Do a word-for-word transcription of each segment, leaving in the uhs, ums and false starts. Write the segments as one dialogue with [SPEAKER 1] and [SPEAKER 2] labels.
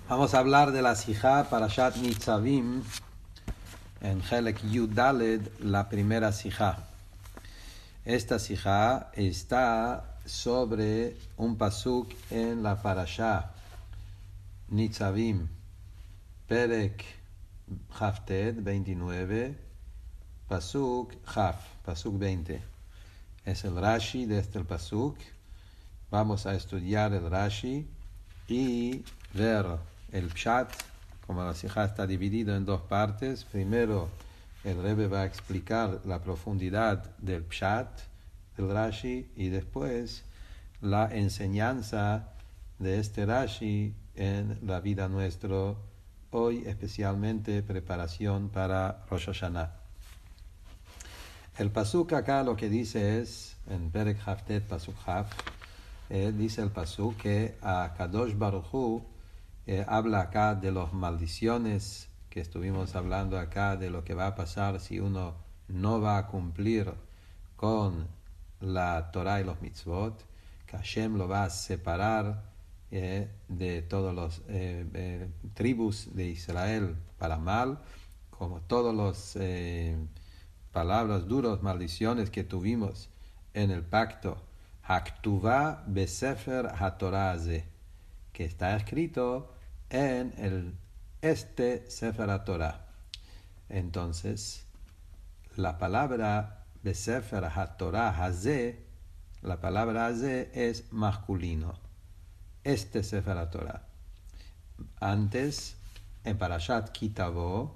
[SPEAKER 1] Vamos a hablar de la Sijá Parashat Nitzavim en Helek Yud Daled, la primera Sijá. Esta Sijá está sobre un pasuk en la Parashá Nitzavim, Perek Hafted veintinueve, pasuk Haf, pasuk veinte. Es el Rashi de este pasuk. Vamos a estudiar el Rashi y ver el Pshat. Como la Sijá está dividida en dos partes, primero el Rebbe va a explicar la profundidad del Pshat, del Rashi, y después la enseñanza de este Rashi en la vida nuestra, hoy especialmente preparación para Rosh Hashanah. El pasuk acá lo que dice es, en Perek Haftet pasuk Haf, eh, dice el pasuk que a Kadosh Baruch Hu eh, habla acá de las maldiciones que estuvimos hablando acá, de lo que va a pasar si uno no va a cumplir con la Torah y los mitzvot, que Hashem lo va a separar eh, de todas las eh, eh, tribus de Israel para mal, como todas las eh, palabras duras, maldiciones que tuvimos en el pacto Haktuvá Besefer HaTorah Azeh, que está escrito en el este Sefer HaTorah. Entonces, la palabra Besefer HaTorah Hazeh, la palabra Hazeh es masculino. Este Sefer HaTorah. Antes, en Parashat Kitavo,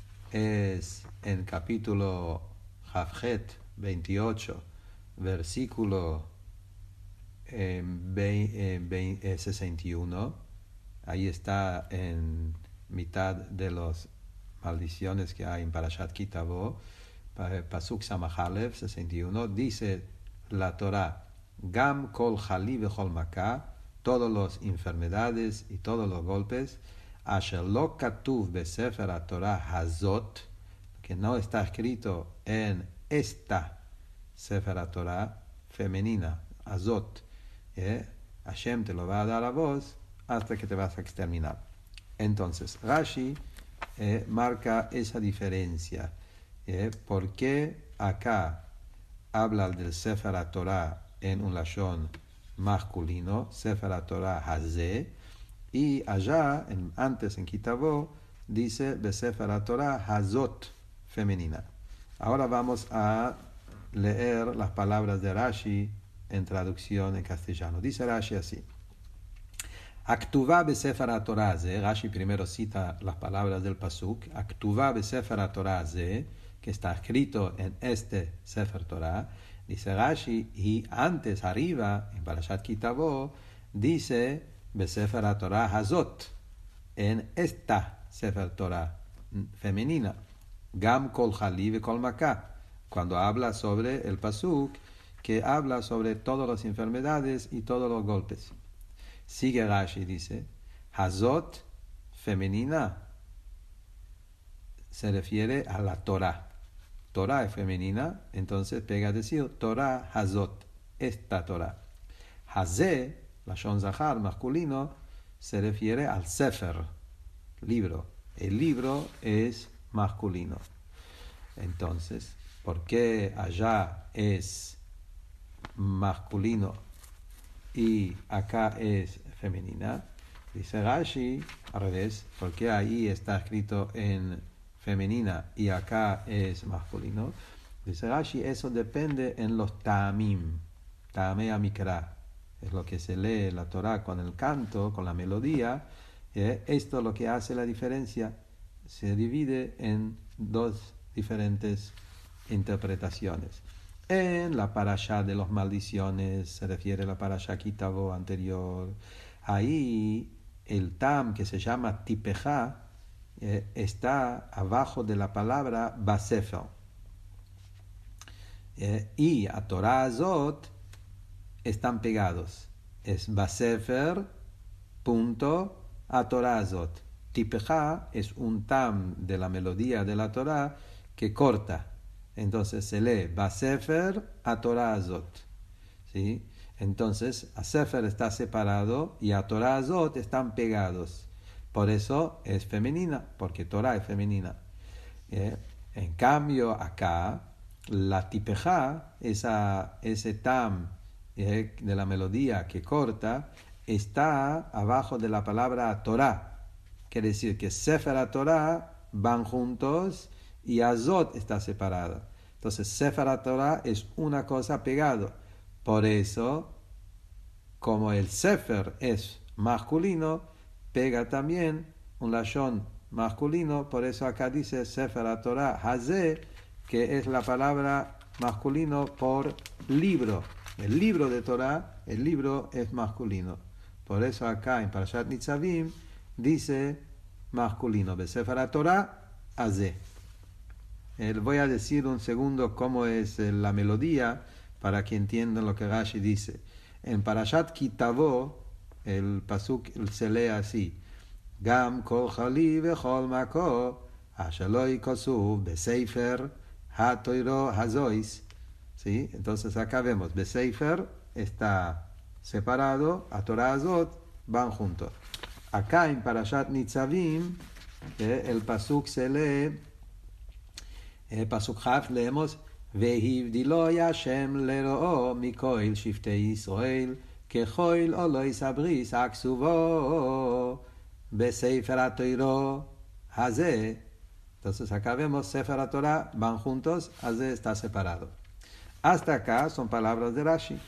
[SPEAKER 1] es en capítulo Hafjet veintiocho, versículo eh, sesenta y uno. Ahí está en mitad de las maldiciones que hay en Parashat Kitavo, pasuk Samachalev sesenta y uno, dice la Torah: Gam kol chali vechol makah, todas las enfermedades y todos los golpes, asher lo katuv besefer HaTorah hazot, que no está escrito en esta Sefer HaTorah femenina, azot, ¿eh? Hashem te lo va a dar a vos hasta que te vas a exterminar. Entonces, Rashi eh, marca esa diferencia. Eh, ¿Por qué acá habla del Sefer HaTorah en un lashon masculino, Sefer HaTorah Hazeh, y allá, en, antes en Kitavo, dice Besefer HaTorah Hazot, femenina? Ahora vamos a leer las palabras de Rashi en traducción en castellano. Dice Rashi así: Aktuvá besefer HaTorah Azeh. Rashi primero cita las palabras del pasuk. Aktuvá besefer HaTorah Azeh, que está escrito en este Sefer Torah. Dice Rashi, y antes, arriba, en Parashat Kitavo, dice besefer HaTorah Hazot, en esta Sefer Torah femenina. Gam kol chali vekol makah, cuando habla sobre el pasuk, que habla sobre todas las enfermedades y todos los golpes. Sigue Rashi, dice, Hazot, femenina, se refiere a la Torah. Torah es femenina, entonces pega a decir Torah Hazot, esta Torah. Hazeh, la Shon Zahar, masculino, se refiere al Sefer, libro. El libro es masculino. Entonces, ¿por qué allá es masculino y acá es femenina? Dice Rashi, al revés, porque ahí está escrito en femenina y acá es masculino. Dice Rashi, eso depende en los ta'amim, ta'amei mikra, es lo que se lee la Torah con el canto, con la melodía. Eh, esto es lo que hace la diferencia. Se divide en dos diferentes interpretaciones. En la parashá de las maldiciones, se refiere a la parashá Kitavo anterior, ahí el tam, que se llama tipejá, eh, está abajo de la palabra basefer. Eh, y a Torah Azot están pegados. Es basefer punto a Torah Azot. Tipejá es un tam de la melodía de la Torah que corta. Entonces se lee Basefer a Torah Azot, ¿sí? Entonces a Sefer está separado y a Torah Azot están pegados. por eso es femenina, porque Torah es femenina. ¿Eh? En cambio, acá, la tipejá, esa, ese tam ¿eh? de la melodía que corta, está abajo de la palabra Torah. Quiere decir que Sefer Torah van juntos y Azot está separado. Entonces, Sefer Torah es una cosa pegado. Por eso, como el Sefer es masculino, pega también un lashon masculino. Por eso acá dice Sefer Torah Hazeh, que es la palabra masculino por libro. El libro de Torah, el libro es masculino. Por eso acá en Parashat Nitzavim dice masculino. Sefer Torah Hazeh. Eh, voy a decir un segundo cómo es eh, la melodía para que entiendan lo que Rashi dice. En Parashat Kitavo, el pasuk se lee así: Gam kol chali vechol mako ashaloi kosuv besefer hatoiro hazois. ¿Sí? Entonces acá vemos, besefer está separado, a Torah Azot van juntos. Acá en Parashat Nitzavim, eh, el pasuk se lee, el pasuk Haf leemos והבדילו השם לרואו מכל שבטי ישראל ככל אלוהיס הבריס הכתובו בספר התורה הזה. Entonces acá vemos Sefer Torah van juntos, הזה está separado. Hasta acá son palabras de Rashi.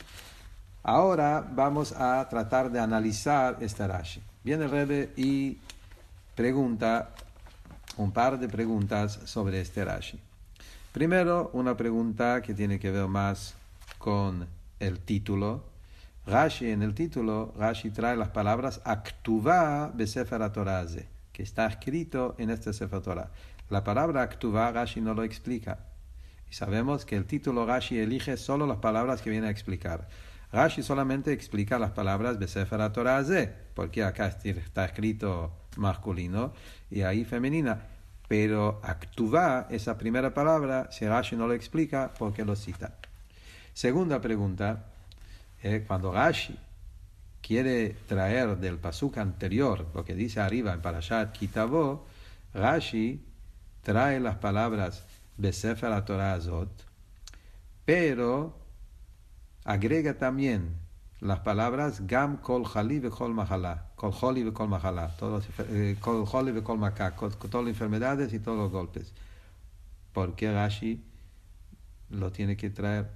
[SPEAKER 1] Ahora vamos a tratar de analizar este Rashi. Viene el Rebbe y pregunta un par de preguntas sobre este Rashi. Primero, una pregunta que tiene que ver más con el título. Rashi, en el título, Rashi trae las palabras Aktuvá beSefer Torah, que está escrito en este Sefer Torah. La palabra Aktuvá, Rashi no lo explica. Y sabemos que el título Rashi elige solo las palabras que viene a explicar. Rashi solamente explica las palabras beSefer Torah, porque acá está escrito masculino y ahí femenina. Pero Aktuvá, esa primera palabra, si Rashi no lo explica, ¿por qué lo cita? Segunda pregunta, eh, cuando Rashi quiere traer del pasuk anterior, lo que dice arriba en Parashat Kitavo, Rashi trae las palabras beSefer Torah Azot, pero agrega también las palabras Gam kol chali vekol mahalá, kol choli vekol mahalá, kol choli vekol maká, con todas las enfermedades y todos los golpes. ¿Por qué Rashi lo tiene que traer?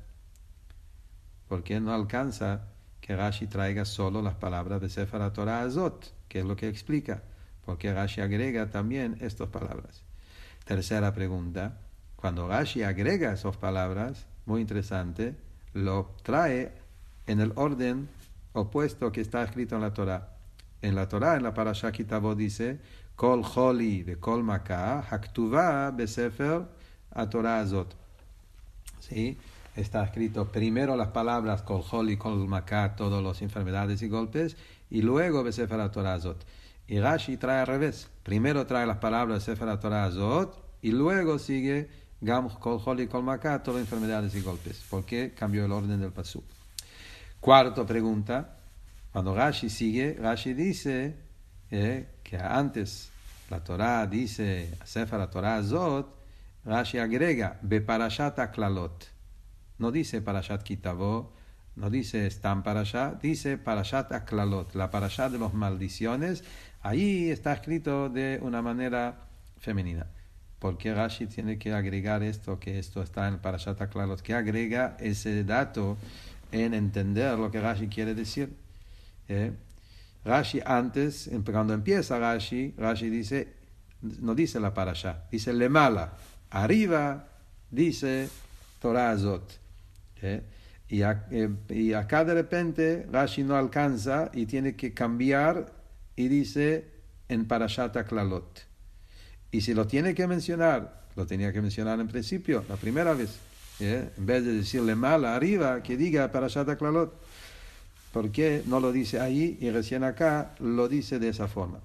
[SPEAKER 1] ¿Por qué no alcanza que Rashi traiga solo las palabras de Sefer Torah Azot, que es lo que explica? ¿Por qué Rashi agrega también estas palabras? Tercera pregunta, cuando Rashi agrega esas palabras, muy interesante, lo trae en el orden opuesto que está escrito en la Torah. En la Torah, en la Parashá Kitavo dice Kol choli ve kol maká haktuvá beSefer Torah Azot. ¿Sí? Está escrito primero las palabras Kol choli, kol maká, todas las enfermedades y golpes, y luego beSefer Torah Azot. Y Rashi trae al revés. Primero trae las palabras Sefer Torah Azot, y luego sigue Gam kol choli, kol maká, todas las enfermedades y golpes. ¿Por qué cambió el orden del pasuk? Cuarta pregunta, cuando Rashi sigue, Rashi dice eh, que antes la Torah dice Sefer Torah Azot, Rashi agrega Beparashat Aklalot. No dice Parashat Kitavo, no dice Stam Parashat, dice Parashat Aklalot, la Parashat de las maldiciones. Ahí está escrito de una manera femenina. ¿Por qué Rashi tiene que agregar esto, que esto está en Parashat Aklalot? ¿Qué agrega ese dato en entender lo que Rashi quiere decir? ¿Eh? Rashi antes, cuando empieza Rashi, Rashi dice, no dice la parasha, dice lemala, arriba dice Torah Azot. ¿Eh? Y, a, eh, y acá de repente Rashi no alcanza y tiene que cambiar y dice en Parashat Aklalot. Y si lo tiene que mencionar, lo tenía que mencionar en principio, la primera vez. ¿Eh? En vez de decirle mal arriba, que diga Parashat Aklalot. ¿Por qué no lo dice ahí y recién acá lo dice de esa forma?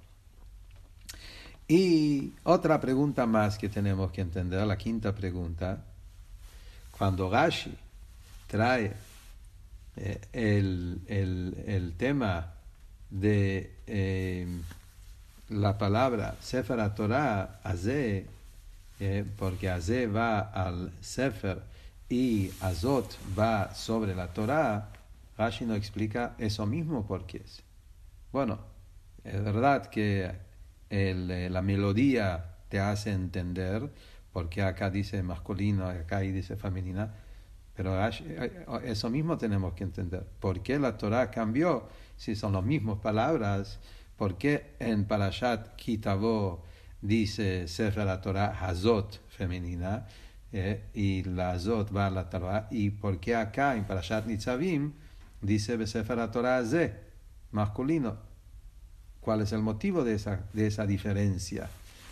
[SPEAKER 1] Y otra pregunta más que tenemos que entender, la quinta pregunta. Cuando Rashi trae eh, el, el, el tema de eh, la palabra Sefer Torah, Azeh, eh, porque Azeh va al Sefer y Azot va sobre la Torah, Rashi no explica eso mismo porque es. Bueno, es verdad que el, la melodía te hace entender, porque acá dice masculino, acá dice femenina, pero eso mismo tenemos que entender. ¿Por qué la Torah cambió? Si son las mismas palabras, ¿por qué en Parashat Kitavo dice Sefer la Torah Hazot femenina eh, y la Hazot va a la Torah? ¿Y por qué acá en Parashat Nitzavim dice Sefer la Torah Hazeh masculino? ¿Cuál es el motivo de esa, de esa diferencia?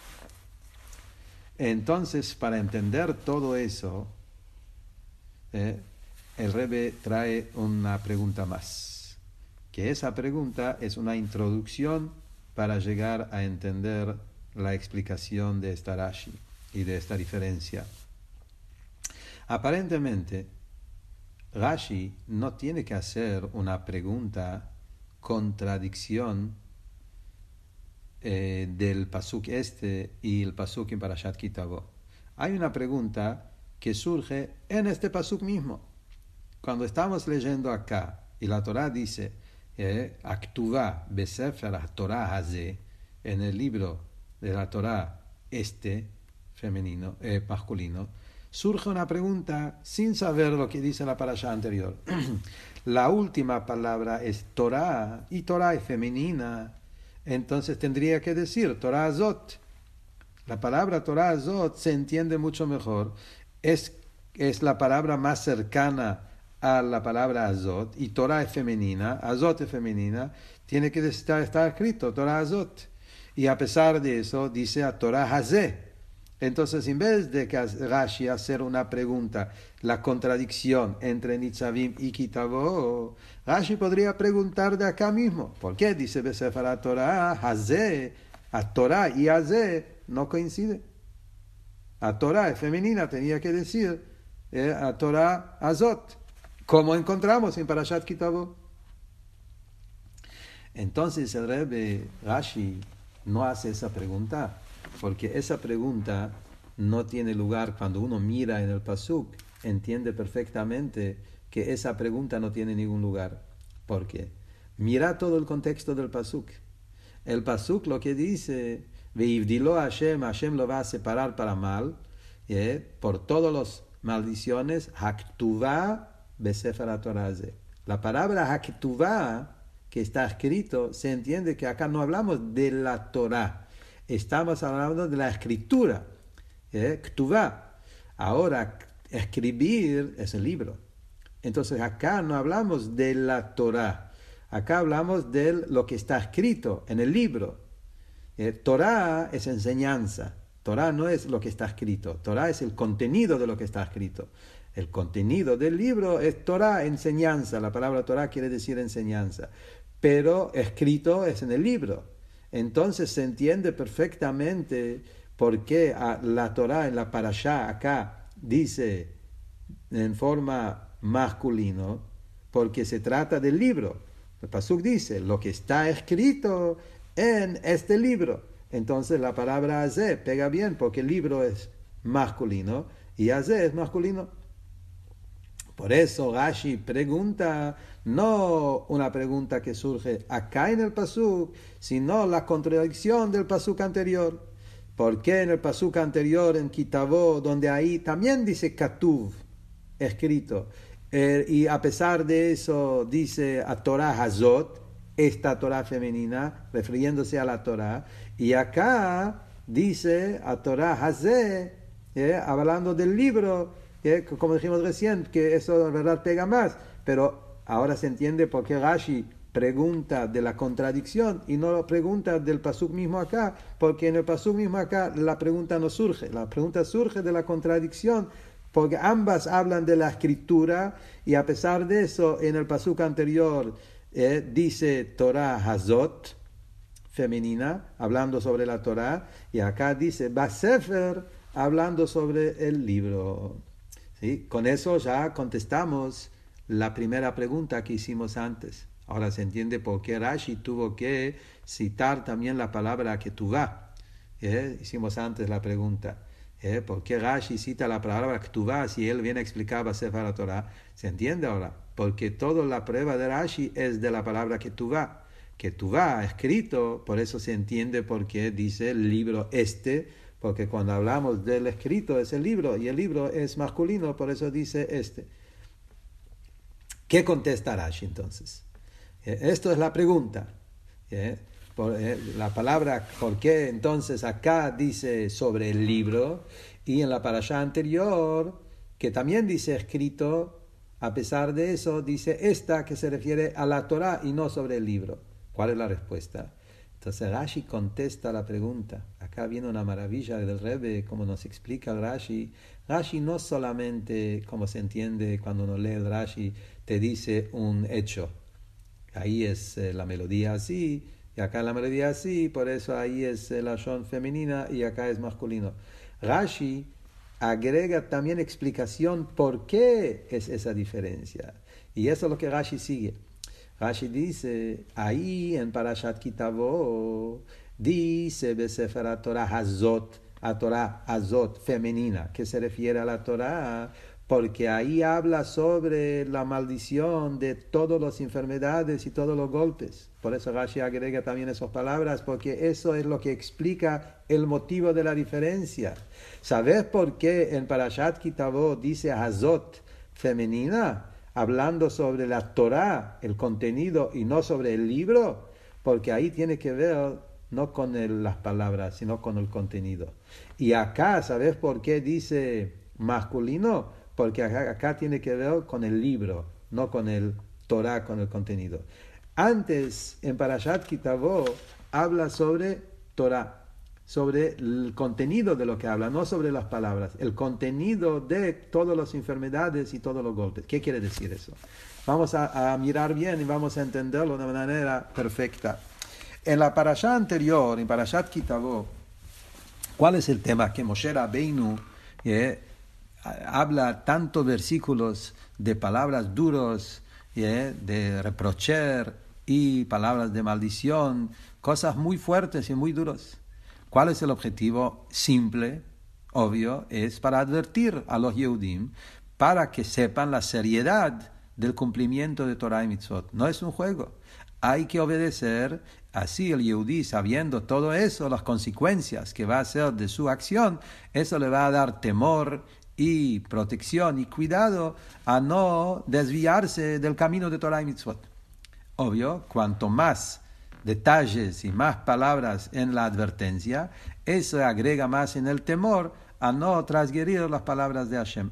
[SPEAKER 1] Entonces, para entender todo eso, eh, el Rebbe trae una pregunta más, que esa pregunta es una introducción para llegar a entender la explicación de esta Rashi y de esta diferencia. Aparentemente, Rashi no tiene que hacer una pregunta contradicción eh, del pasuk este y el pasuk en Parashat Kitavo. Hay una pregunta que surge en este pasuk mismo. Cuando estamos leyendo acá y la Torah dice Aktuvá besefer Torah hazeh, en el libro de la Torah este femenino, eh, masculino, surge una pregunta sin saber lo que dice la parasha anterior. La última palabra es Torah y Torah es femenina, entonces tendría que decir Torah Azot. La palabra Torah Azot se entiende mucho mejor, es, es la palabra más cercana a la palabra Azot, y Torah es femenina, Azot es femenina, tiene que estar, estar escrito Torah Azot. Y a pesar de eso dice a Torah Hazeh. Entonces, en vez de que Rashi hacer una pregunta, la contradicción entre Nitzavim y Kitavo, Rashi podría preguntar de acá mismo, ¿por qué dice Besefer Torah Hazeh? A Torah y Hazeh no coincide. A Torah es femenina, tenía que decir eh, a Torah Azot, como encontramos en Parashat Kitavo. Entonces el Rebbe Rashi no hace esa pregunta, porque esa pregunta no tiene lugar cuando uno mira en el pasuk, entiende perfectamente que esa pregunta no tiene ningún lugar. ¿Por qué? Mira todo el contexto del pasuk. El pasuk lo que dice, Veivdilo Hashem, Hashem lo va a separar para mal, ¿eh? Por todas las maldiciones, Haktuvá besefer Torah hazeh. La palabra Haktuvá que está escrito, se entiende que acá no hablamos de la Torah, estamos hablando de la escritura, ¿eh? Ktuvá. Ahora, escribir es el libro. Entonces acá no hablamos de la Torah, acá hablamos de lo que está escrito en el libro. Eh, Torah es enseñanza, Torah no es lo que está escrito, Torah es el contenido de lo que está escrito. El contenido del libro es Torah, enseñanza. La palabra Torah quiere decir enseñanza, pero escrito es en el libro. Entonces se entiende perfectamente por qué la Torah en la parashá acá dice en forma masculino, porque se trata del libro. El pasuk dice lo que está escrito en este libro. Entonces la palabra Azeh pega bien porque el libro es masculino y Azeh es masculino. Por eso Rashi pregunta, no una pregunta que surge acá en el pasuk, sino la contradicción del pasuk anterior. ¿Por qué en el pasuk anterior, en Kitavo, donde ahí también dice Katuv, escrito, eh, y a pesar de eso dice a Torah Hazot, esta Torah femenina, refiriéndose a la Torah, y acá dice a Torah Hazeh, eh, hablando del libro, que, como dijimos recién, que eso en verdad pega más, pero ahora se entiende por qué Rashi pregunta de la contradicción y no pregunta del pasuk mismo acá, porque en el pasuk mismo acá la pregunta no surge, la pregunta surge de la contradicción, porque ambas hablan de la escritura y a pesar de eso en el pasuk anterior eh, dice Torah Hazot, femenina, hablando sobre la Torah, y acá dice Basefer, hablando sobre el libro. ¿Sí? Con eso ya contestamos la primera pregunta que hicimos antes. Ahora se entiende por qué Rashi tuvo que citar también la palabra ketuvá. ¿Eh? Hicimos antes la pregunta. ¿Eh? ¿Por qué Rashi cita la palabra ketuvá si él viene a explicar Sefer Torah? ¿Se entiende ahora? Porque toda la prueba de Rashi es de la palabra ketuvá. Ketuvá, escrito, por eso se entiende por qué dice el libro este, porque cuando hablamos del escrito es el libro, y el libro es masculino, por eso dice este. ¿Qué contesta Rashi entonces? Eh, esto es la pregunta. ¿Eh? Por, eh, la palabra, ¿por qué entonces acá dice sobre el libro? Y en la parashá anterior, que también dice escrito, a pesar de eso, dice esta que se refiere a la Torah y no sobre el libro. ¿Cuál es la respuesta? Entonces Rashi contesta la pregunta. Acá viene una maravilla del Rebbe, como nos explica el Rashi. Rashi no solamente, como se entiende cuando uno lee el Rashi, te dice un hecho. Ahí es eh, la melodía así, y acá la melodía así, por eso ahí es eh, la shon femenina y acá es masculino. Rashi agrega también explicación por qué es esa diferencia. Y eso es lo que Rashi sigue. Rashi dice, ahí en Parashat Kitavo, dice Besefer Torah Hazot, a Torah Hazot, femenina, que se refiere a la Torah, porque ahí habla sobre la maldición de todas las enfermedades y todos los golpes. Por eso Rashi agrega también esas palabras, porque eso es lo que explica el motivo de la diferencia. ¿Sabes por qué en Parashat Kitavo dice Hazot, femenina? Hablando sobre la Torah, el contenido, y no sobre el libro, porque ahí tiene que ver no con el, las palabras, sino con el contenido. Y acá, ¿sabes por qué dice masculino? Porque acá, acá tiene que ver con el libro, no con el Torah, con el contenido. Antes, en Parashat Kitavo, habla sobre Torah, sobre el contenido de lo que habla, no sobre las palabras, el contenido de todas las enfermedades y todos los golpes. ¿Qué quiere decir eso? Vamos a, a mirar bien y vamos a entenderlo de manera perfecta. En la parashá anterior, en Parashat Kitavo, ¿cuál es el tema? Que Moshe Rabbeinu eh, habla tantos versículos de palabras duras, eh, de reprocher y palabras de maldición, cosas muy fuertes y muy duras. ¿Cuál es el objetivo? Simple, obvio, es para advertir a los Yehudim, para que sepan la seriedad del cumplimiento de Torah y Mitzvot. No es un juego. Hay que obedecer. Así el Yehudí, sabiendo todo eso, las consecuencias que va a hacer de su acción, eso le va a dar temor y protección y cuidado a no desviarse del camino de Torah y Mitzvot. Obvio, cuanto más detalles y más palabras en la advertencia, eso agrega más en el temor a no transgredir las palabras de Hashem.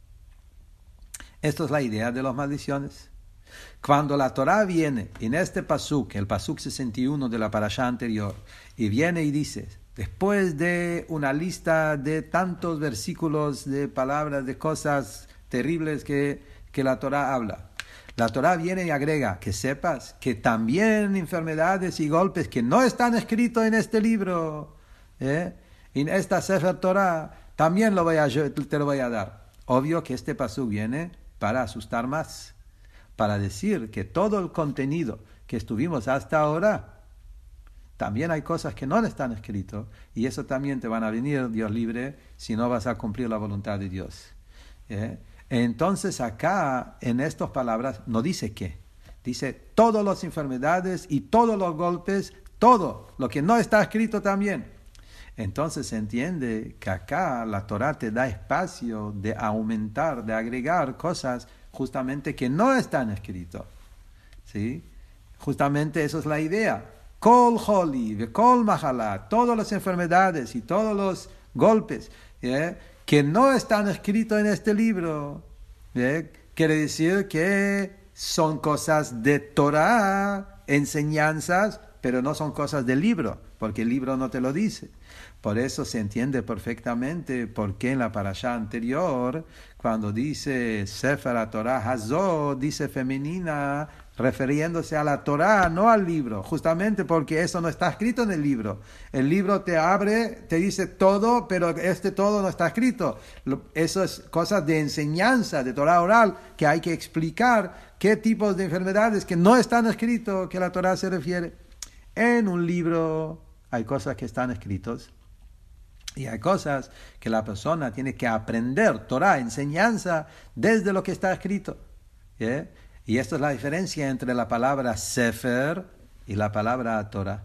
[SPEAKER 1] Esto es la idea de las maldiciones. Cuando la Torah viene en este pasuk, el pasuk sesenta y uno de la parashá anterior, y viene y dice, después de una lista de tantos versículos de palabras, de cosas terribles que, que la Torah habla, la Torah viene y agrega que sepas que también enfermedades y golpes que no están escritos en este libro, ¿eh? en esta Sefer Torah, también lo voy a, te lo voy a dar. Obvio que este pasú viene para asustar más, para decir que todo el contenido que estuvimos hasta ahora, también hay cosas que no están escritas, y eso también te van a venir, Dios libre, si no vas a cumplir la voluntad de Dios. ¿eh? Entonces acá, en estas palabras, no dice qué. Dice todas las enfermedades y todos los golpes, todo lo que no está escrito también. Entonces se entiende que acá la Torah te da espacio de aumentar, de agregar cosas justamente que no están escritas. ¿Sí? Justamente eso es la idea. Kol holi, kol mahalá, todas las enfermedades y todos los golpes, ¿eh? que no están escritos en este libro. ¿eh? Quiere decir que son cosas de Torah, enseñanzas, pero no son cosas del libro, porque el libro no te lo dice. Por eso se entiende perfectamente por qué en la parashá anterior, cuando dice Sefer Torah Hazot, dice femenina, refiriéndose a la Torá, no al libro, justamente porque eso no está escrito en el libro. El libro te abre, te dice todo, pero este todo no está escrito. Eso es cosas de enseñanza, de Torá oral, que hay que explicar qué tipos de enfermedades que no están escritos, que la Torá se refiere. En un libro hay cosas que están escritas y hay cosas que la persona tiene que aprender, Torá, enseñanza, desde lo que está escrito. ¿Yeah? Y esta es la diferencia entre la palabra Sefer y la palabra Torah.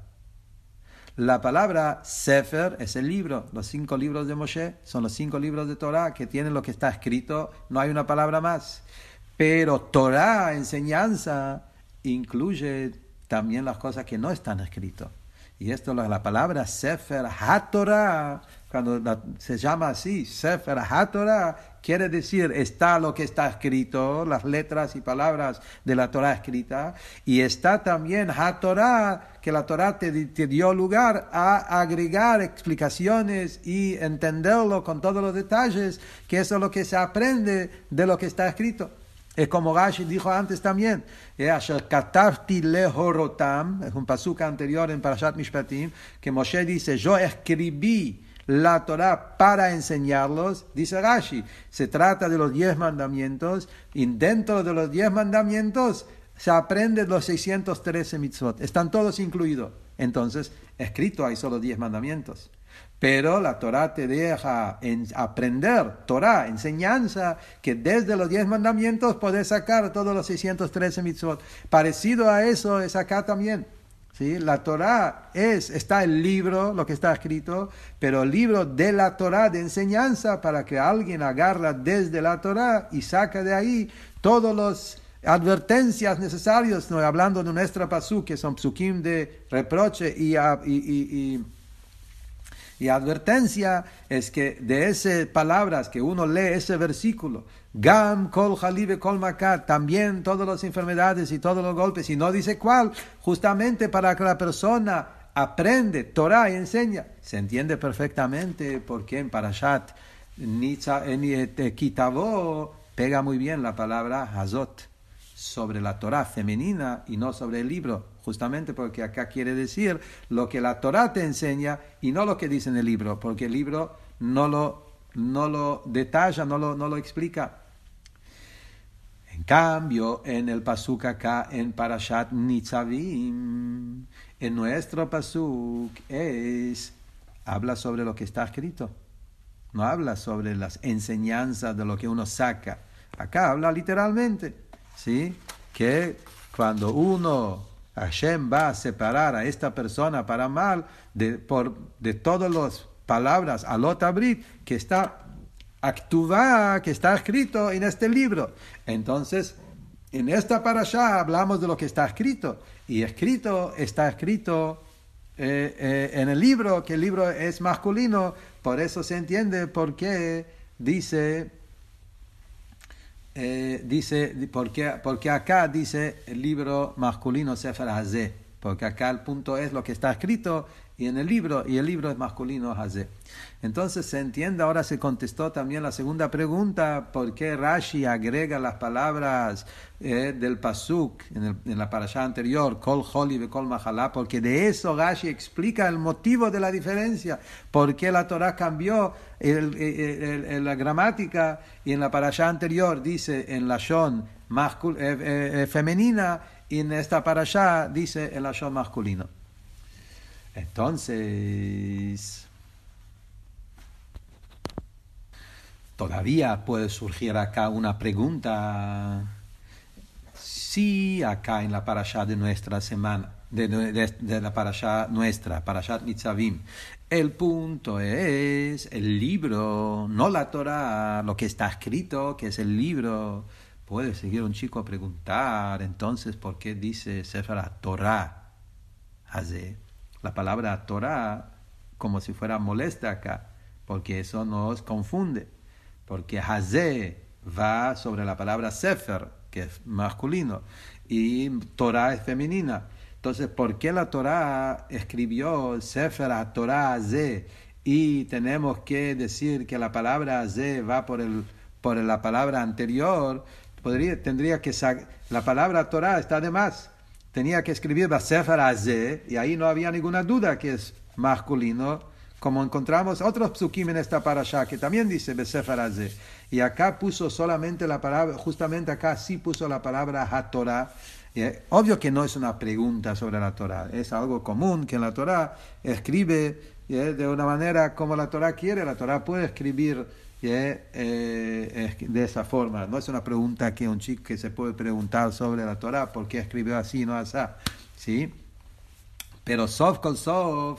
[SPEAKER 1] La palabra Sefer es el libro, los cinco libros de Moshe, son los cinco libros de Torah que tienen lo que está escrito, no hay una palabra más. Pero Torah, enseñanza, incluye también las cosas que no están escritas. Y esto, la, la palabra Sefer HaTorah, cuando la, se llama así, Sefer HaTorah, quiere decir, está lo que está escrito, las letras y palabras de la Torah escrita, y está también HaTorah, que la Torah te, te dio lugar a agregar explicaciones y entenderlo con todos los detalles, que eso es lo que se aprende de lo que está escrito. Es como Rashi dijo antes también, Asher katavti lehorotam, es un pasuk anterior en Parashat Mishpatim, que Moshe dice, yo escribí la Torah para enseñarlos. Dice Rashi, se trata de los diez mandamientos, y dentro de los diez mandamientos se aprenden los seiscientos trece mitzvot, están todos incluidos. Entonces, escrito hay solo diez mandamientos. Pero la Torah te deja en aprender, Torah, enseñanza, que desde los diez mandamientos puedes sacar todos los seiscientos trece mitzvot. Parecido a eso es acá también. ¿Sí? La Torah es, está el libro, lo que está escrito, pero el libro de la Torah, de enseñanza, para que alguien agarra desde la Torah y saca de ahí todos los advertencias necesarias, ¿no? Hablando de nuestra pasuk, que son psukim de reproche y, y, y, y Y advertencia es que de esas palabras que uno lee, ese versículo, Gam, Kol, Jalibe, Kol, Makat, también todas las enfermedades y todos los golpes, y no dice cuál, justamente para que la persona aprende Torah y enseña. Se entiende perfectamente porque en Parashat Kitavo pega muy bien la palabra Hazot sobre la Torah femenina y no sobre el libro, justamente porque acá quiere decir lo que la Torah te enseña y no lo que dice en el libro, porque el libro no lo, no lo detalla, no lo, no lo explica. En cambio, en el pasuk acá, en Parashat Nitzavim, en nuestro pasuk es, habla sobre lo que está escrito, no habla sobre las enseñanzas de lo que uno saca. Acá habla literalmente, ¿sí? Que cuando uno, Hashem va a separar a esta persona para mal de, por, de todas las palabras alot abrit que está actuada, que está escrito en este libro. Entonces, en esta parashá hablamos de lo que está escrito, y escrito está escrito eh, eh, en el libro, que el libro es masculino, por eso se entiende por qué dice Eh, dice, porque, porque acá dice el libro masculino Sefer Hazeh, porque acá el punto es lo que está escrito y en el libro, y el libro es masculino Hazeh. Entonces se entiende, ahora se contestó también la segunda pregunta, ¿por qué Rashi agrega las palabras eh, del pasuk en, el, en la parashá anterior, Kol Choli ve Kol Mahalá? Porque de eso Rashi explica el motivo de la diferencia, por qué la Torah cambió el, el, el, el, la gramática, y en la parashá anterior dice en lashon mascul, eh, eh, femenina, y en esta parashá dice en lashon masculino. Entonces, todavía puede surgir acá una pregunta. Si acá en la parashá de nuestra semana, de, de, de la parashá nuestra, Parashat Nitzavim, el punto es el libro, no la Torah, lo que está escrito, que es el libro. Puede seguir un chico a preguntar, entonces, ¿por qué dice Sefer Torah? Hazeh. La palabra Torah como si fuera molesta acá, porque eso nos confunde, porque Hazeh va sobre la palabra Sefer, que es masculino, y Torah es femenina. Entonces, ¿por qué la Torah escribió Sefer a Torah Hazeh y tenemos que decir que la palabra Hazeh va por, el, por la palabra anterior? podría, tendría que sacar, la palabra Torah está de más. Tenía que escribir Basefer Azeh, y ahí no había ninguna duda que es masculino, como encontramos otros psukim en esta parasha, que también dice Basefer Azeh. Y acá puso solamente la palabra, justamente acá sí puso la palabra HaTorah. Eh, obvio que no es una pregunta sobre la Torah, es algo común que en la Torah escribe eh, de una manera como la Torah quiere. La Torah puede escribir eh, eh, de esa forma. No es una pregunta que un chico que se puede preguntar sobre la Torah, ¿por qué escribió así, no así? ¿Sí? Pero sof kol sof,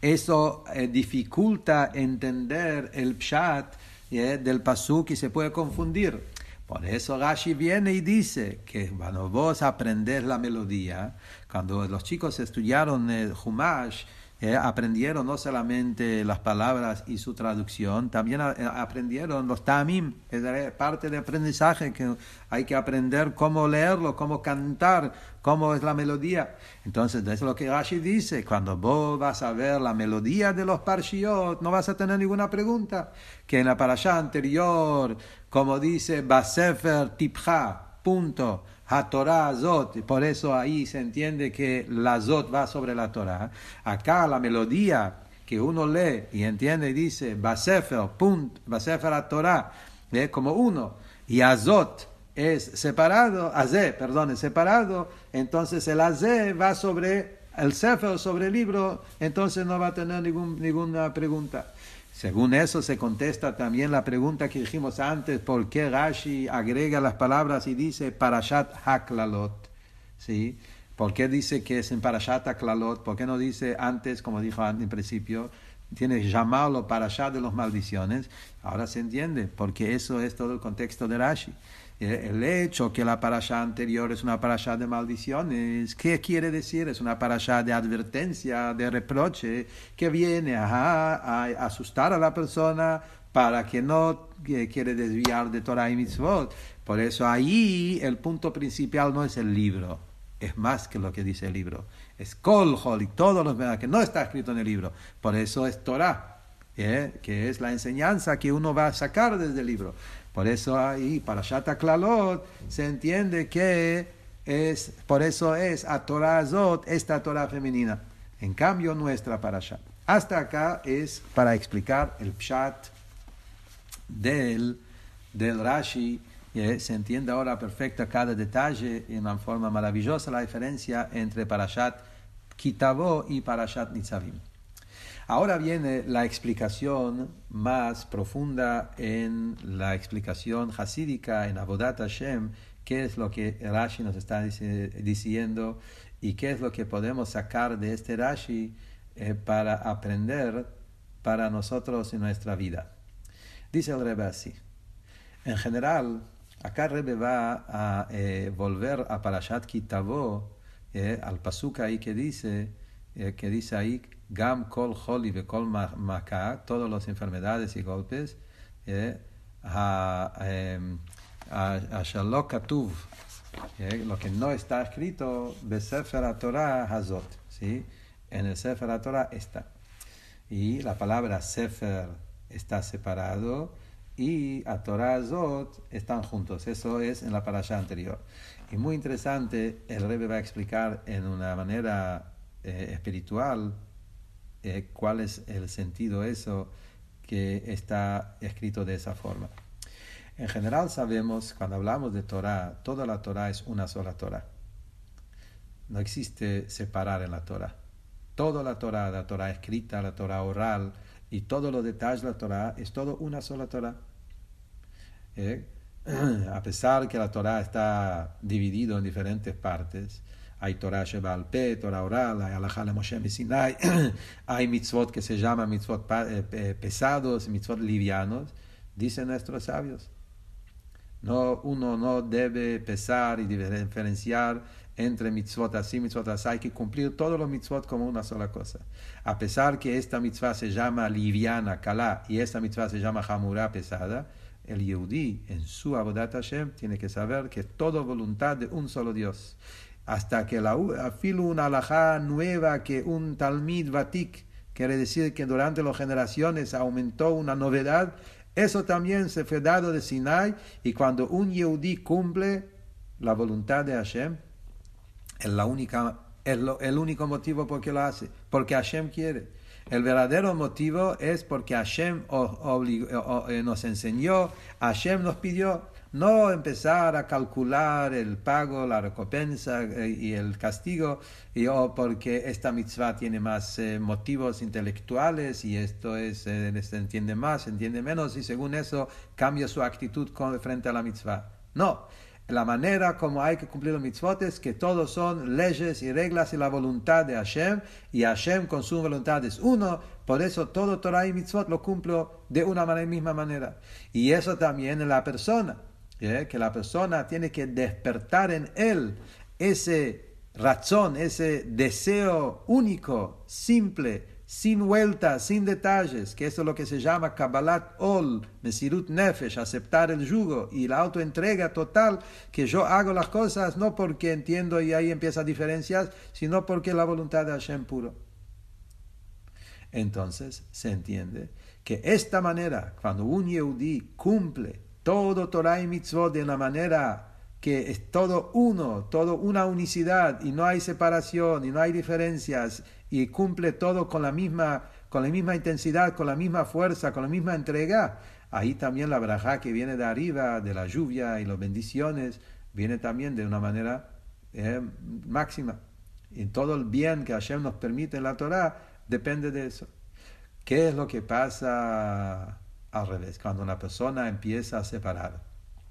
[SPEAKER 1] eso eh, dificulta entender el pshat eh, del pasuk y se puede confundir. Por eso Rashi viene y dice que cuando vos aprendés la melodía, cuando los chicos estudiaron el Humash, eh, aprendieron no solamente las palabras y su traducción, también a, aprendieron los tamim, es parte del aprendizaje, que hay que aprender cómo leerlo, cómo cantar, cómo es la melodía. Entonces, eso es lo que Rashi dice, cuando vos vas a ver la melodía de los parshiot, no vas a tener ninguna pregunta, que en la parashá anterior, como dice, Basefer Tipcha, punto, HaTorah Zot, por eso ahí se entiende que la Zot va sobre la Torah. Acá la melodía que uno lee y entiende y dice, Basefer, punto, Basefer HaTorah, ¿eh? Como uno, y Azot es separado, Azeh, perdón, es separado, entonces el Azeh va sobre el Sefer, sobre el libro, entonces no va a tener ningún, ninguna pregunta. Según eso se contesta también la pregunta que dijimos antes, ¿por qué Rashi agrega las palabras y dice Parashat HaKlalot? ¿Sí? ¿Por qué dice que es en Parashat HaKlalot? ¿Por qué no dice antes, como dijo en principio, tiene que llamarlo Parashat de las maldiciones? Ahora se entiende, porque eso es todo el contexto de Rashi. El hecho que la parasha anterior es una parasha de maldiciones, ¿qué quiere decir? Es una parasha de advertencia, de reproche, que viene a, a asustar a la persona para que no que quiere desviar de Torah y Mitzvot. Por eso ahí el punto principal no es el libro, es más que lo que dice el libro. Es Kol Hol y todos los verdad que no está escrito en el libro. Por eso es Torah, ¿eh? Que es la enseñanza que uno va a sacar desde el libro. Por eso ahí, Parashat HaKlalot, se entiende que es, por eso es a Torah Zot, esta Torah femenina. En cambio, nuestra Parashat. Hasta acá es para explicar el pshat del, del Rashi. Eh, se entiende ahora perfecto cada detalle en una forma maravillosa la diferencia entre Parashat Kitavo y Parashat Nitzavim. Ahora viene la explicación más profunda en la explicación hasídica, en Avodat Hashem, qué es lo que Rashi nos está dice, diciendo y qué es lo que podemos sacar de este Rashi eh, para aprender para nosotros en nuestra vida. Dice el Rebbe así. En general, acá el Rebbe va a eh, volver a Parashat Kitavo, eh, al pasuk ahí que dice, eh, que dice ahí, Gam kol holi ve kol maka, todas las enfermedades y golpes, eh, a, eh, a, a shalok katuv, eh, lo que no está escrito, be sefer HaTorah hazot, ¿sí? En el sefer HaTorah está. Y la palabra sefer está separado y a Torah hazot están juntos. Eso es en la parasha anterior. Y muy interesante, el Rebbe va a explicar en una manera eh, espiritual Eh, cuál es el sentido eso que está escrito de esa forma. En general sabemos, cuando hablamos de Torah, toda la Torah es una sola Torah. No existe separar en la Torah. Toda la Torah, la Torah escrita, la Torah oral y todos los detalles de la Torah es todo una sola Torah. Eh, a pesar que la Torah está dividida en diferentes partes, hay Torah Sheba'al Peh, Torah oral, hay Halajá le Moshe Sinai, hay mitzvot que se llaman mitzvot pesados, mitzvot livianos, dicen nuestros sabios. No, uno no debe pesar y diferenciar entre mitzvot así, mitzvot así, hay que cumplir todos los mitzvot como una sola cosa. A pesar que esta mitzvah se llama liviana, kalá, y esta mitzvah se llama hamurá, pesada, el Yehudí en su Avodat Hashem tiene que saber que es toda voluntad de un solo Dios. Hasta que la afilo una halajá nueva que un talmid vatik, quiere decir que durante las generaciones aumentó una novedad, Eso también se fue dado de Sinai, y cuando un Yehudí cumple la voluntad de Hashem, es, la única, es lo, el único motivo por qué lo hace, porque Hashem quiere. El verdadero motivo es porque Hashem obligó, nos enseñó, Hashem nos pidió. No empezar a calcular el pago, la recompensa y el castigo, y oh, porque esta mitzvah tiene más eh, motivos intelectuales y esto es, eh, se entiende más, se entiende menos, y según eso cambia su actitud con, frente a la mitzvah. No, la manera como hay que cumplir los mitzvot es que todos son leyes y reglas y la voluntad de Hashem, y Hashem con su voluntad es uno, por eso todo Torah y mitzvot lo cumplo de una manera, misma manera. Y eso también en la persona. ¿Eh? Que la persona tiene que despertar en él ese razón, ese deseo único, simple, sin vueltas, sin detalles, que eso es lo que se llama Kabbalat Ol, Mesirut Nefesh, aceptar el yugo y la autoentrega total, que yo hago las cosas no porque entiendo y ahí empiezan diferencias, sino porque es la voluntad de Hashem puro. Entonces se entiende que esta manera, cuando un Yehudí cumple todo Torah y mitzvot de una manera que es todo uno, todo una unicidad, y no hay separación y no hay diferencias, y cumple todo con la misma, con la misma intensidad, con la misma fuerza, con la misma entrega, ahí también la brajá que viene de arriba, de la lluvia y las bendiciones, viene también de una manera eh, máxima. Y todo el bien que Hashem nos permite en la Torah depende de eso. ¿Qué es lo que pasa al revés? Cuando una persona empieza a separar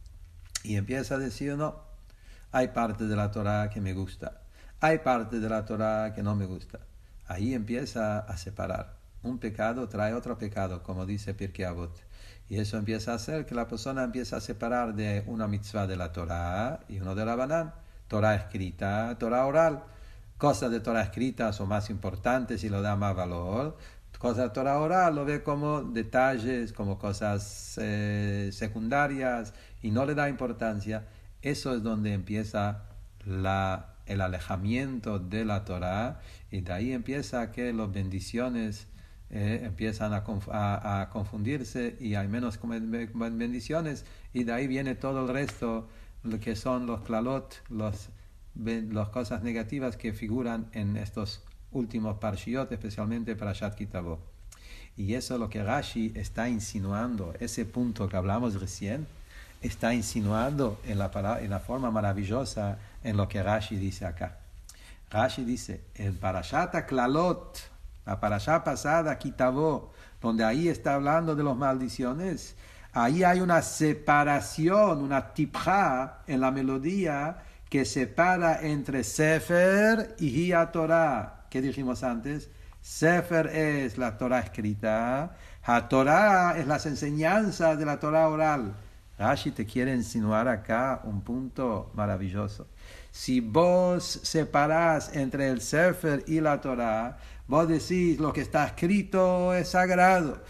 [SPEAKER 1] y empieza a decir, no, hay parte de la Torah que me gusta, hay parte de la Torah que no me gusta, ahí empieza a separar. Un pecado trae otro pecado, como dice Pirkei Avot, y eso empieza a hacer que la persona empiece a separar de una mitzvah de la Torah y uno de la Banán, Torah escrita, Torah oral. Cosas de Torah escrita son más importantes y lo da más valor. Cosas de Torah oral lo ve como detalles, como cosas eh, secundarias, y no le da importancia. Eso es donde empieza la, el alejamiento de la Torah, y de ahí empieza que las bendiciones eh, empiezan a, conf a, a confundirse y hay menos bendiciones, y de ahí viene todo el resto, lo que son los klalot, los, las cosas negativas que figuran en estos últimos parshiot, especialmente para Parashat Ki Tavo. Y eso es lo que Rashi está insinuando, ese punto que hablamos recién, está insinuando en la, en la forma maravillosa en lo que Rashi dice acá. Rashi dice, el Parashat Klalot, la Parashat pasada, Ki Tavo, donde ahí está hablando de las maldiciones, ahí hay una separación, una tipja en la melodía que separa entre Sefer y Hiya Torah. ¿Qué dijimos antes? Sefer es la Torah escrita, HaTorah es las enseñanzas de la Torah oral. Rashi te quiere insinuar acá un punto maravilloso. Si vos separás entre el Sefer y la Torah, vos decís lo que está escrito es sagrado,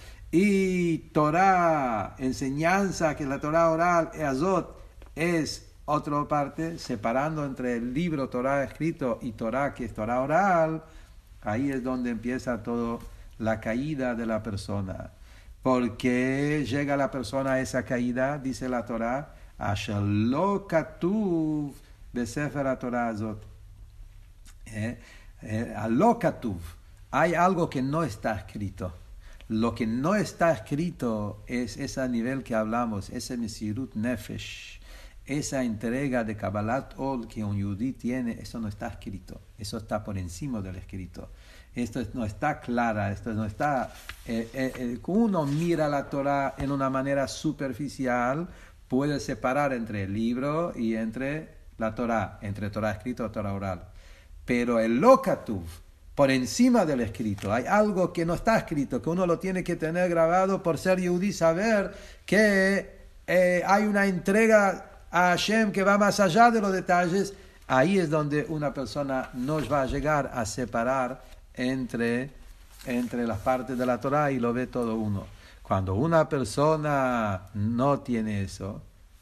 [SPEAKER 1] y Torah, enseñanza que la Torah oral, Azot, es otra parte, separando entre el libro Torah escrito y Torah que es Torah oral, ahí es donde empieza todo la caída de la persona. Porque llega la persona a esa caída, dice la Torah, Asher lo katuv besefer haTorah azot. Eh, eh, lo katuv, hay algo que no está escrito. Lo que no está escrito es ese nivel que hablamos, ese mesirut nefesh. Esa entrega de Kabbalat Ol que un yudí tiene, eso no está escrito, eso está por encima del escrito. Esto no está clara, esto no está... Eh, eh, eh, uno mira la Torah en una manera superficial, puede separar entre el libro y entre la Torah, entre Torah escrito y Torah oral. Pero el Lo Katuv, por encima del escrito, hay algo que no está escrito, que uno lo tiene que tener grabado por ser yudí, saber que eh, hay una entrega a Hashem que va más allá de los detalles. Ahí es donde una persona no va a llegar a separar entre, entre las partes de la Torah y lo ve todo uno. Cuando una persona no tiene eso,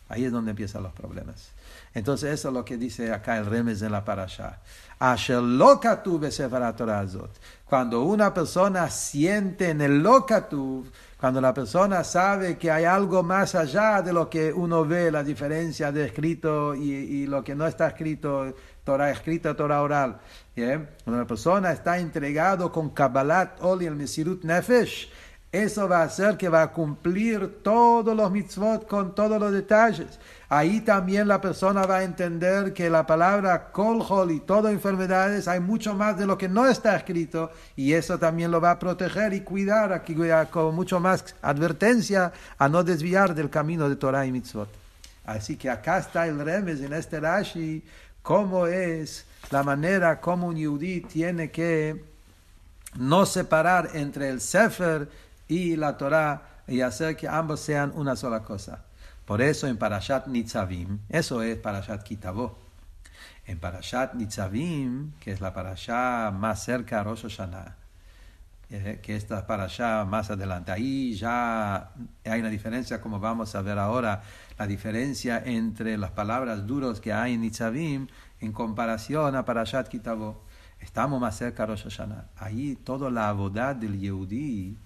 [SPEAKER 1] Ahí es donde empiezan los problemas. Entonces eso es lo que dice acá el remes en la parashá. Asher lo katuv besefer haTorah azot. Cuando una persona siente en el lo katuv, cuando la persona sabe que hay algo más allá de lo que uno ve, la diferencia de escrito y, y lo que no está escrito, Torah escrita, Torah oral. ¿Yeah? Cuando la persona está entregado con Kabbalat Ol y el Mesirut Nefesh, eso va a hacer que va a cumplir todos los mitzvot con todos los detalles. Ahí también la persona va a entender que la palabra kol hol y todas enfermedades hay mucho más de lo que no está escrito, y eso también lo va a proteger y cuidar aquí con mucho más advertencia a no desviar del camino de Torah y mitzvot. Así que acá está el remes en este Rashi, cómo es la manera como un yudí tiene que no separar entre el Sefer y la Torah y hacer que ambos sean una sola cosa. Por eso en Parashat Nitzavim, eso es Parashat Kitavo. En Parashat Nitzavim, que es la parashá más cerca a Rosh Hashanah, eh, que esta parashá más adelante, ahí ya hay una diferencia, como vamos a ver ahora, la diferencia entre las palabras duras que hay en Nitzavim en comparación a Parashat Kitavo. Estamos más cerca a Rosh Hashanah. Ahí toda la abodá del Yehudí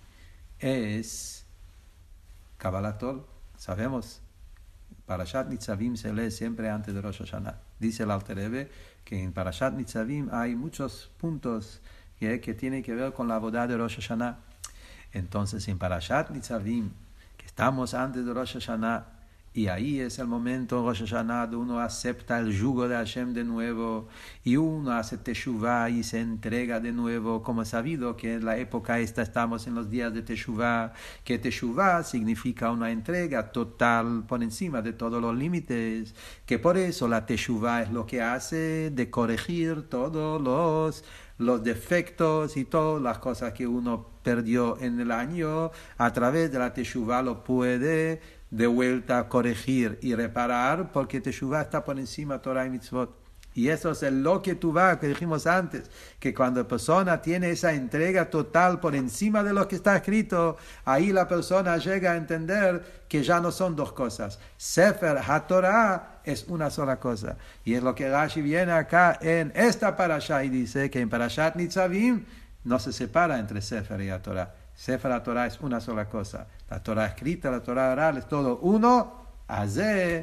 [SPEAKER 1] es Kabbalatol. Sabemos, Parashat Nitzavim se lee siempre antes de Rosh Hashanah. Dice el Alter Rebbe que en Parashat Nitzavim hay muchos puntos que, que tienen que ver con la abodá de Rosh Hashanah. Entonces en Parashat Nitzavim, que estamos antes de Rosh Hashanah, y ahí es el momento en Rosh Hashanah donde uno acepta el yugo de Hashem de nuevo y uno hace Teshuvah y se entrega de nuevo, como sabido que en la época esta estamos en los días de Teshuvah, que Teshuvah significa una entrega total por encima de todos los límites, que por eso la Teshuvah es lo que hace de corregir todos los los defectos y todas las cosas que uno perdió en el año. A través de la Teshuvah lo puede de vuelta corregir y reparar, porque Teshuvah está por encima de Torah y mitzvot. Y eso es el lo que tú vas, que dijimos antes, que cuando la persona tiene esa entrega total por encima de lo que está escrito, ahí la persona llega a entender que ya no son dos cosas. Sefer HaTorah es una sola cosa. Y es lo que Rashi viene acá en esta parashá y dice que en Parashat Nitzavim no se separa entre Sefer y HaTorah. Sefer HaTorah es una sola cosa. La Torah escrita, la Torah oral es todo uno, Azeh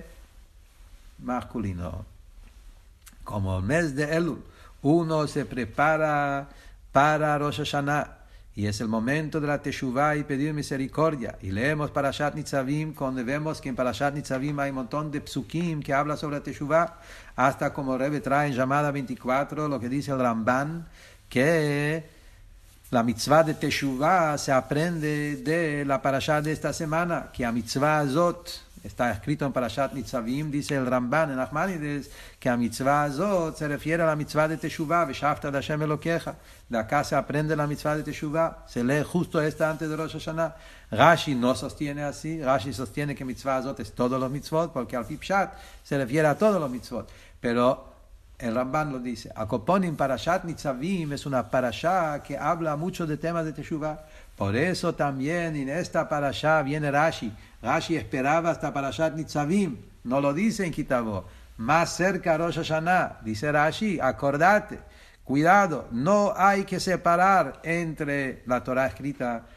[SPEAKER 1] masculino. Como el mes de Elul, uno se prepara para Rosh Hashanah y es el momento de la Teshuvah y pedir misericordia. Y leemos Parashat Nitzavim, cuando vemos que en Parashat Nitzavim hay un montón de psukim que habla sobre la Teshuvah, hasta como Rebbe trae en llamada veinticuatro, lo que dice el Ramban, que la mitzvah de Teshuvah se aprende de la parashá de esta semana, que a mitzvah azot, está escrito en Parashat Nitzavim, dice el Ramban en Nachmanides, que a mitzvah azot se refiere a la mitzvah de Teshuvah, V'shavta Hashem Elokecha. De acá se aprende la mitzvah de Teshuvah, se lee justo esta antes de Rosh Hashanah. Rashi no sostiene así, Rashi sostiene que mitzvah azot es todos los mitzvot, porque al Pipshat se refiere a todos los mitzvot, pero el Ramban lo dice. Akoponim Parashat Nitzavim es una parashá que habla mucho de temas de Teshuvah. Por eso también en esta parashá viene Rashi. Rashi esperaba hasta Parashat Nitzavim. No lo dice en Kitavo. Más cerca a Rosh Hashanah. Dice Rashi, acordate, cuidado, no hay que separar entre la Torah escrita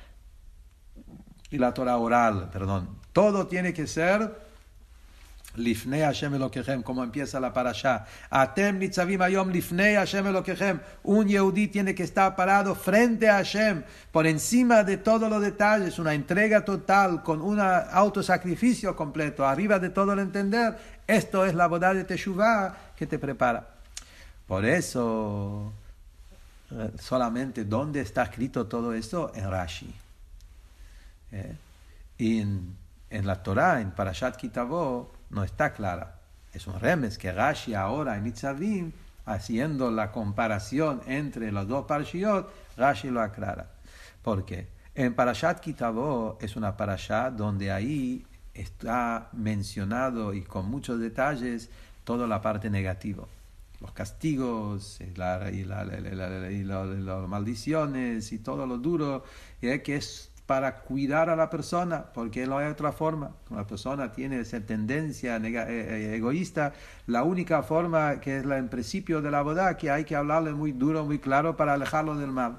[SPEAKER 1] y la Torah oral. Perdón. Todo tiene que ser Lifnei Hashem Elokechem, como empieza la parashá. Atem nitzavim ayom lifnei Hashem Elokechem. Un yehudí tiene que estar parado frente a Hashem, por encima de todos los detalles, una entrega total, con un autosacrificio completo, arriba de todo el entender. Esto es la boda de Teshuvah que te prepara. Por eso, solamente ¿dónde está escrito todo esto? En Rashi. ¿Eh? Y en, en la Torah, en Parashat Kitavo, no está clara. Es un remes que Rashi ahora en Nitzavim, haciendo la comparación entre los dos parashiot, Rashi lo aclara. ¿Por qué? En Parashat Kitavo es una parashá donde ahí está mencionado y con muchos detalles toda la parte negativa. Los castigos y, la, y, la, la, la, la, y la, las maldiciones y todo lo duro, y que es para cuidar a la persona, porque no hay otra forma. Cuando la persona tiene esa tendencia egoísta, la única forma que es la, en principio de la boda, que hay que hablarle muy duro, muy claro para alejarlo del mal.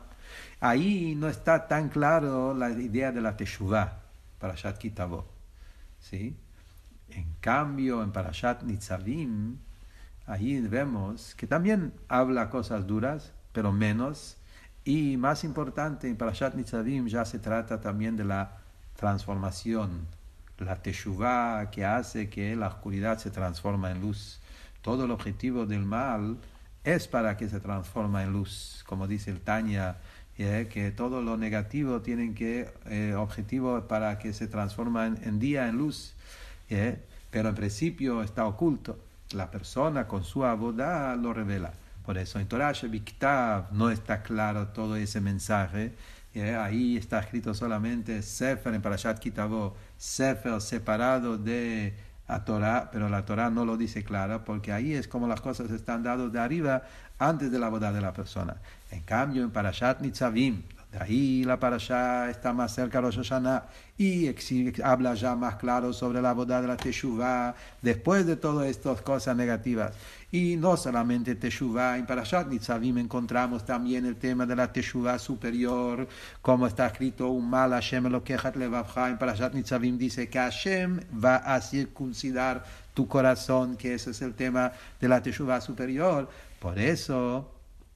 [SPEAKER 1] Ahí no está tan claro la idea de la teshuvah, Parashat Ki Tavo, ¿sí? En cambio, en Parashat Nitzavim, ahí vemos que también habla cosas duras, pero menos. Y más importante, en Parashat Nitzavim ya se trata también de la transformación, la teshuvah que hace que la oscuridad se transforma en luz. Todo el objetivo del mal es para que se transforme en luz, como dice el Tanya, eh, que todo lo negativo tiene que eh, objetivo para que se transforme en, en día, en luz, eh, pero en principio está oculto. La persona con su avodah lo revela. Por eso en Torah Shebiktav no está claro todo ese mensaje. Eh, ahí está escrito solamente Sefer en Parashat Ki Tavo, Sefer separado de la Torah, pero la Torah no lo dice claro, porque ahí es como las cosas están dadas de arriba antes de la boda de la persona. En cambio, en Parashat Nitzavim, de ahí la Parashá está más cerca de Rosh Hashanah y habla ya más claro sobre la boda de la Teshuvah después de todas estas cosas negativas. Y no solamente Teshuvah, en Parashat Nitzavim encontramos también el tema de la Teshuvah superior, como está escrito, un mal Hashem Elokechat levavcha. En Parashat Nitzavim dice que Hashem va a circuncidar tu corazón, que ese es el tema de la Teshuvah superior. Por eso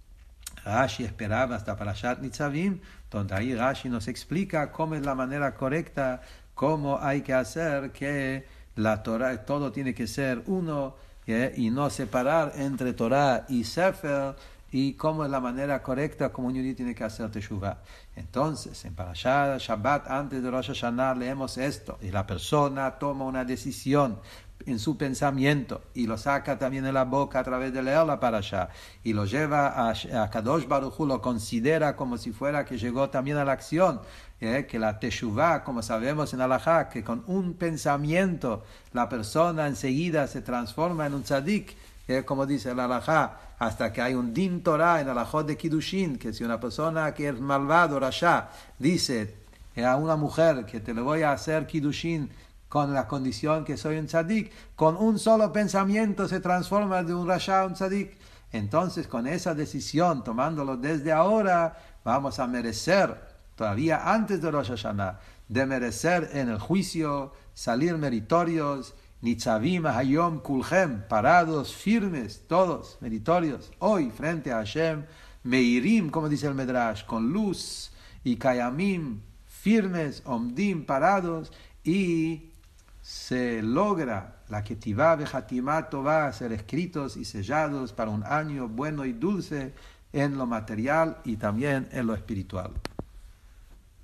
[SPEAKER 1] Rashi esperaba hasta Parashat Nitzavim, donde ahí Rashi nos explica cómo es la manera correcta, cómo hay que hacer que la Torah, todo tiene que ser uno, ¿eh? Y no separar entre Torah y Sefer, y cómo es la manera correcta como un judío tiene que hacer Teshuvah. Entonces, en Parashat Shabbat, antes de Rosh Hashanah, leemos esto, y la persona toma una decisión en su pensamiento y lo saca también de la boca a través de leer la parashá y lo lleva a, a Kadosh Baruj Hu, lo considera como si fuera que llegó también a la acción, eh, que la teshuvah, como sabemos en Halajá, que con un pensamiento la persona enseguida se transforma en un tzadik, eh, como dice el Halajá, hasta que hay un din Torah en Halajot de Kiddushin, que si una persona que es malvado, rasha, dice eh, a una mujer que te le voy a hacer Kiddushin con la condición que soy un tzadik, con un solo pensamiento se transforma de un rasha a un tzadik. Entonces, con esa decisión, tomándolo desde ahora, vamos a merecer, todavía antes de Rosh Hashanah, de merecer en el juicio, salir meritorios, nitzavim hayom kulchem, parados, firmes, todos meritorios, hoy frente a Hashem, meirim, como dice el Medrash, con luz, y kayamim, firmes, omdim, parados, y se logra la ketivá bejatimá tová, ser escritos y sellados para un año bueno y dulce en lo material y también en lo espiritual.